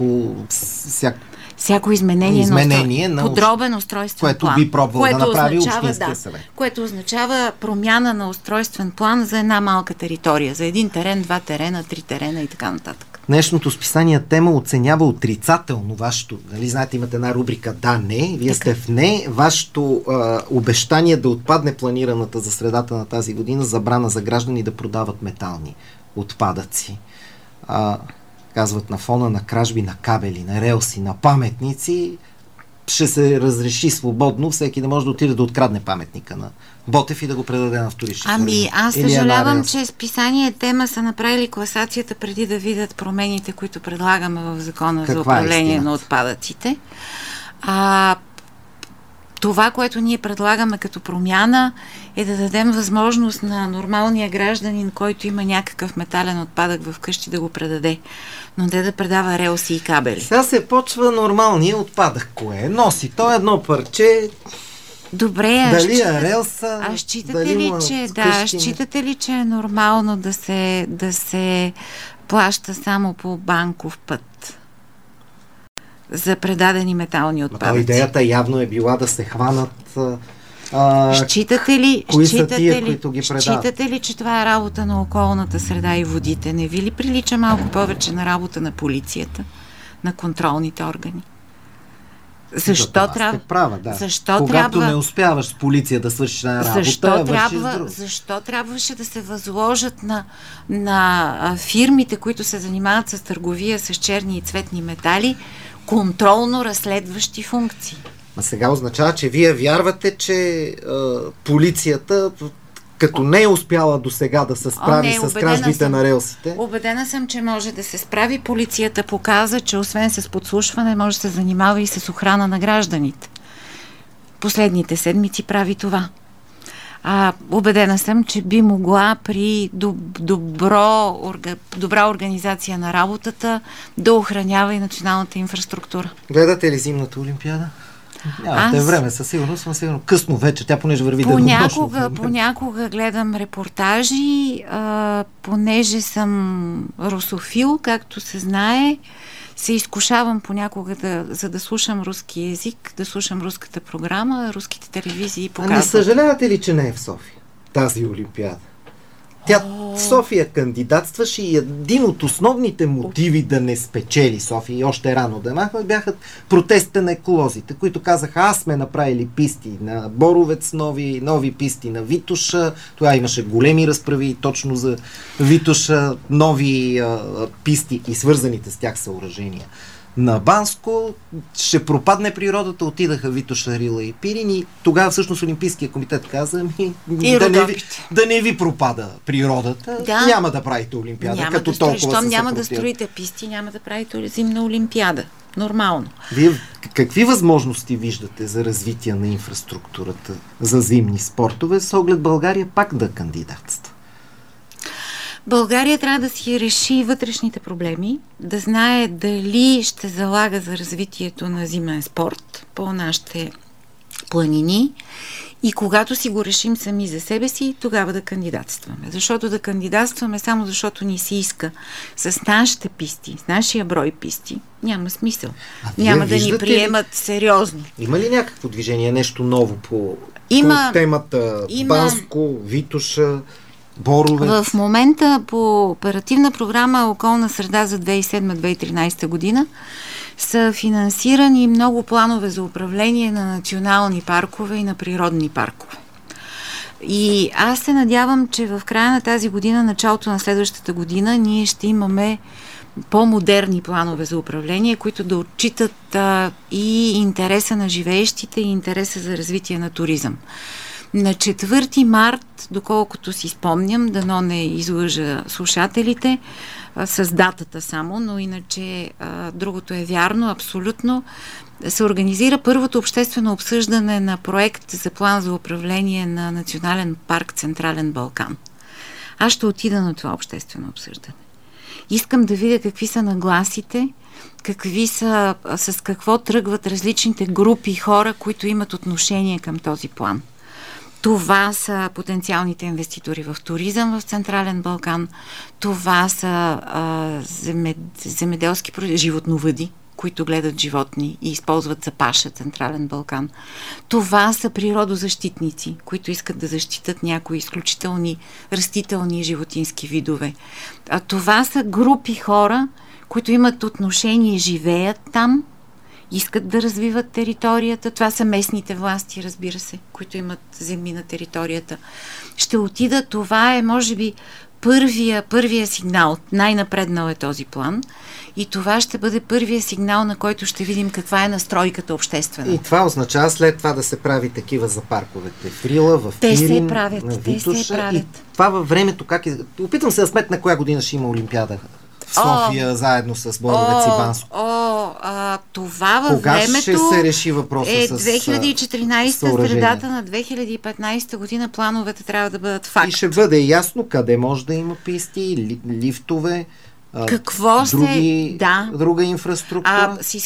всяко изменение на подробен устройствен което план. Което би пробвал да направи Общинския съвет. Което означава промяна на устройствен план за една малка територия. За един терен, 2 терена, 3 терена и така нататък. Днешното списание Тема оценява отрицателно вашето, нали знаете, имате една рубрика да, не, вие сте в не, вашето обещание да отпадне планираната за средата на тази година забрана за граждани да продават метални отпадъци. Казват на фона на кражби на кабели, на релси, на паметници, ще се разреши свободно всеки да може да отиде да открадне паметника на Ботев и да го предаде на вторични. Аз съжалявам, че списание Тема са направили класацията преди да видят промените, които предлагаме в Закона за управление на отпадъците. Това, което ние предлагаме като промяна, е да дадем възможност на нормалния гражданин, който има някакъв метален отпадък в къщи, да го предаде. Но не да предава релси и кабели. Сега се почва нормалния отпадък. Кое носи? То е едно парче. Добре, дали е релса? Считате ли, че е нормално да се плаща само по банков път за предадени метални отпадъци? Идеята явно е била да се хванат считате ли, че това е работа на околната среда и водите? Не ви ли прилича малко повече на работа на полицията, на контролните органи? Защо трябва? Права, да. Когато не успяваш с полиция да свършиш една работа, защо трябваше да се възложат на фирмите, които се занимават с търговия с черни и цветни метали, контролно-разследващи функции? Сега означава, че вие вярвате, че полицията, като не е успяла до сега да се справи с кражбите на релсите. Убедена съм, че може да се справи. Полицията показа, че освен с подслушване, може да се занимава и с охрана на гражданите. Последните седмици прави това. Убедена съм, че би могла при добра организация на работата да охранява и националната инфраструктура. Гледате ли зимната олимпиада? Нямате време, със сигурност, но сигурно късно вече, тя понеже върви денонощно. Понякога гледам репортажи, понеже съм русофил, както се знае, се изкушавам понякога за да слушам руски език, да слушам руската програма, руските телевизии показват. Не съжалявате ли, че не е в София тази олимпиада? Тя в София кандидатстваше и един от основните мотиви да не спечели София и още рано да махва бяха протестите на еколозите, които казаха, сме направили писти на Боровец, нови писти на Витоша. Това имаше големи разправи точно за Витоша, нови писти и свързаните с тях съоръжения. На Банско ще пропадне природата, отидаха Витоша, Рила и Пирин и тогава всъщност Олимпийския комитет каза да не ви пропада природата, няма да правите олимпиада, като толкова се няма да строите писти, няма да правите зимна олимпиада. Нормално. Вие какви възможности виждате за развитие на инфраструктурата за зимни спортове с оглед България пак да кандидатства? България трябва да си реши вътрешните проблеми, да знае дали ще залага за развитието на зимен спорт по нашите планини и когато си го решим сами за себе си, тогава да кандидатстваме. Защото да кандидатстваме само защото ни се иска с нашите писти, с нашия брой писти, няма смисъл. Няма да ни приемат сериозно. Има ли някакво движение, нещо ново по темата Банско, Витоша, Боровец? В момента по оперативна програма Околна среда за 2007-2013 година са финансирани много планове за управление на национални паркове и на природни паркове. И аз се надявам, че в края на тази година, началото на следващата година, ние ще имаме по-модерни планове за управление, които да отчитат и интереса на живеещите, и интереса за развитие на туризъм. На 4 март, доколкото си спомням, дано не излъжа слушателите, с датата само, но иначе другото е вярно, абсолютно, се организира първото обществено обсъждане на проект за план за управление на Национален парк Централен Балкан. Аз ще отида на това обществено обсъждане. Искам да видя какви са нагласите, с какво тръгват различните групи хора, които имат отношение към този план. Това са потенциалните инвеститори в туризъм в Централен Балкан, това са земеделски животновъди, които гледат животни и използват за паша Централен Балкан. Това са природозащитници, които искат да защитат някои изключителни растителни и животински видове. Това са групи хора, които имат отношение и живеят там, искат да развиват територията. Това са местните власти, разбира се, които имат земи на територията. Ще отида, това е, може би, първия сигнал. Най-напреднал е този план. И това ще бъде първия сигнал, на който ще видим каква е настройката обществена. И това означава след това да се прави такива за парковете в Рила, в Пирин, на Витоша. И това във времето как е... Опитвам се да сметна коя година ще има Олимпиада в София, заедно с Боровец и Банско. Това във кога времето ще се реши въпроса е с 2014, средата на 2015 година плановете трябва да бъдат факт. И ще бъде ясно къде може да има писти, лифтове, друга инфраструктура. С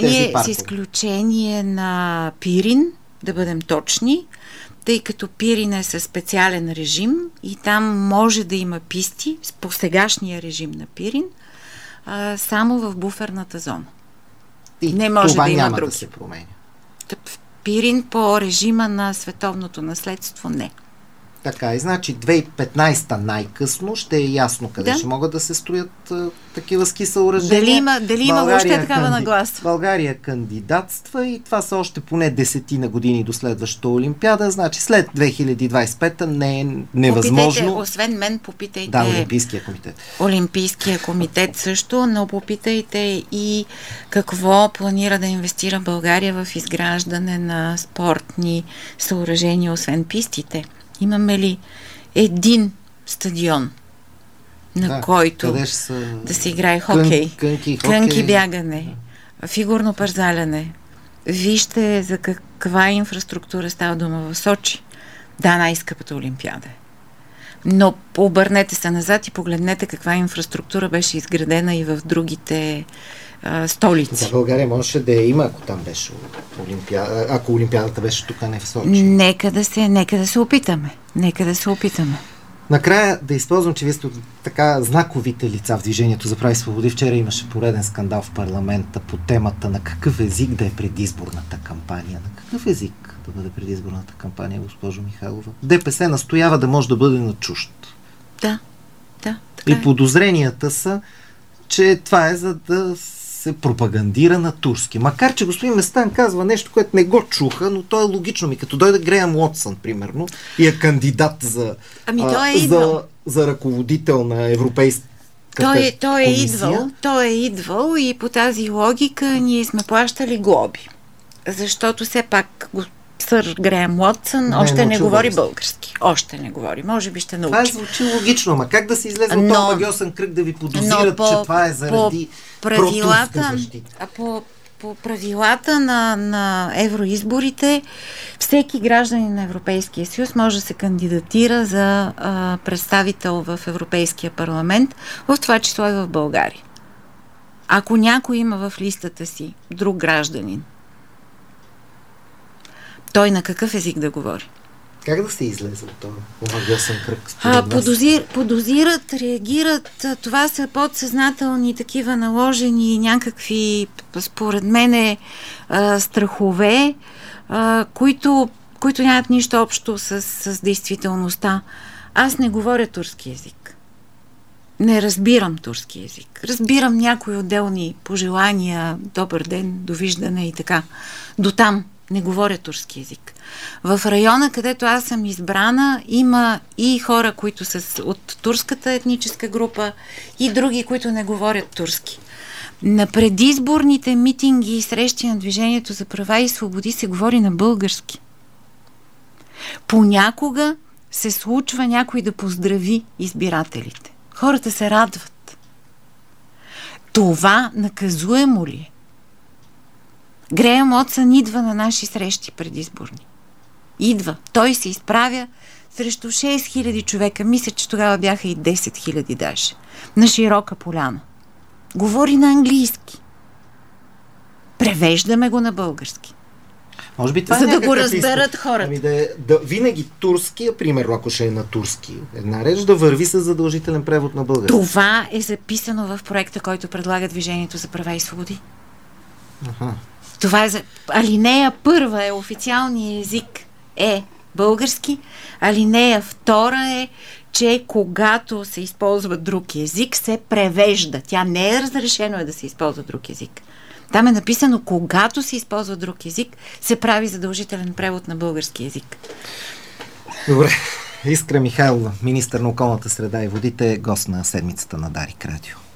изключение на Пирин, да бъдем точни, тъй като Пирин е със специален режим и там може да има писти по сегашния режим на Пирин, само в буферната зона. И не може това да има няма други. Да се променя. В Пирин по режима на световното наследство не. Така, и значи 2015 най-късно ще е ясно къде ще могат да се строят такива ски съоръжения. Дали има въобще такава нагласа? България кандидатства и това са още поне 10 години до следващата Олимпиада. Значи след 2025 не е невъзможно. Попитайте, освен мен, попитайте. Да, Олимпийския комитет. Олимпийския комитет също, но попитайте и какво планира да инвестира България в изграждане на спортни съоръжения, освен пистите. Имаме ли един стадион, на който да се играе хокей, кънки бягане, фигурно парзаляне? Вижте за каква инфраструктура става дума в Сочи. Да, най-скъпата Олимпиада е. Но обърнете се назад и погледнете каква инфраструктура беше изградена и в другите столици. За България можеше да я има, ако там беше Олимпиада, ако Олимпиадата беше тук, а не в Сочи. Нека да се опитаме. Накрая да използвам, че вие сте така знаковите лица в Движението за права и свободи. Вчера имаше пореден скандал в парламента по темата на какъв език да е предизборната кампания. На какъв език да бъде предизборната кампания, госпожо Михайлова? ДПС настоява да може да бъде на чужд. Да. И подозренията са, че това е за да се пропагандира на турски. Макар, че господин Местан казва нещо, което не го чуха, но то е логично ми. Като дойде Греъм Уотсън, примерно, и е кандидат за, за ръководител на европейската комисия. Той е идвал и по тази логика ние сме плащали глоби. Защото все пак сър Греъм Уотсън още не говори български. Още не говори. Може би ще научи. Това звучи логично, ама как да се излезе от този магиосен кръг да ви подозират, че това е заради протурска защита? По правилата на евроизборите всеки гражданин на Европейския съюз може да се кандидатира за представител в Европейския парламент, в това число и в България. Ако някой има в листата си друг гражданин, той на какъв език да говори? Как да се излезе от този магиосен кръг? Подозират, реагират. Това са подсъзнателни такива наложени някакви, според мене, страхове, които нямат нищо общо с действителността. Аз не говоря турски език. Не разбирам турски език. Разбирам някои отделни пожелания, добър ден, довиждане и така. Дотам. Не говоря турски език. В района, където аз съм избрана, има и хора, които са от турската етническа група, и други, които не говорят турски. На предизборните митинги и срещи на Движението за права и свободи се говори на български. Понякога се случва някой да поздрави избирателите. Хората се радват. Това наказуемо ли е? Греъм Уотсън идва на наши срещи предизборни. Идва. Той се изправя срещу 6000 човека. Мисля, че тогава бяха и 10 000 даже. На широка поляна. Говори на английски. Превеждаме го на български. Може би това за да го разберат хората. Ами винаги турския, примерно, ако ще е на турски, една реч да върви с задължителен превод на български. Това е записано в проекта, който предлага Движението за права и свободи. Аха. Това е алинея 1 е официалният език е български. Алинея 2 е, че когато се използва друг език, се превежда. Тя не е разрешено да се използва друг език. Там е написано, когато се използва друг език, се прави задължителен превод на български език. Добре. Искра Михайлова, министър на околната среда и водите, гост на седмицата на Дарик Радио.